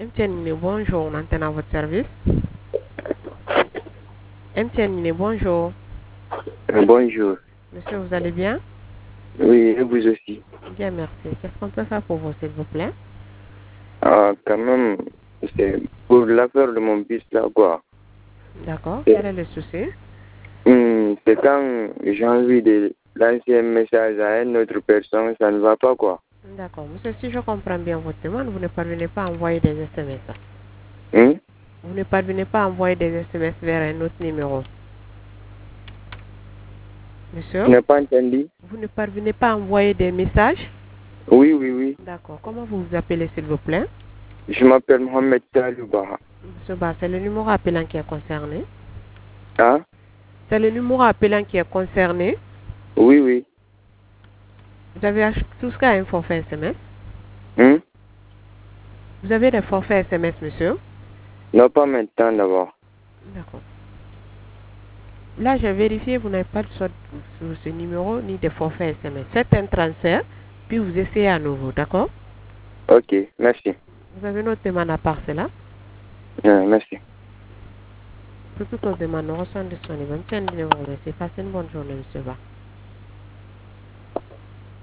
MTN, bonjour, on antenne à votre service. MTN, bonjour. Bonjour. Monsieur, vous allez bien? Oui, et vous aussi. Bien, merci. Qu'est-ce qu'on peut faire pour vous, s'il vous plaît? Quand même, c'est pour l'affaire de mon fils là, quoi. D'accord. Quel est le souci? C'est quand j'ai envie de lancer un message à une autre personne, ça ne va pas, quoi. D'accord. Monsieur, si je comprends bien votre demande, vous ne parvenez pas à envoyer des SMS. Hum? Vous ne parvenez pas à envoyer des SMS vers un autre numéro. Monsieur, Je n'ai pas entendu. vous ne parvenez pas à envoyer des messages? Oui, oui, oui. D'accord. Comment vous vous appelez, s'il vous plaît? Je m'appelle Mohamed Salouba. Monsieur Ba, c'est le numéro appelant qui est concerné. Hein? C'est le numéro appelant qui est concerné. Oui, oui. Vous avez souscrit à un forfait SMS? Hum? Vous avez des forfaits SMS, monsieur? Non, pas maintenant d'abord. D'accord. Là, j'ai vérifié, vous n'avez pas de solde sur ce numéro ni de forfait SMS. Faites un transfert, puis vous essayez à nouveau, d'accord? Ok, merci. Vous avez une autre demande à part cela? Merci. Pour toutes nos demandes, nous reçoivons disponibles. Passez une bonne journée, monsieur Ba.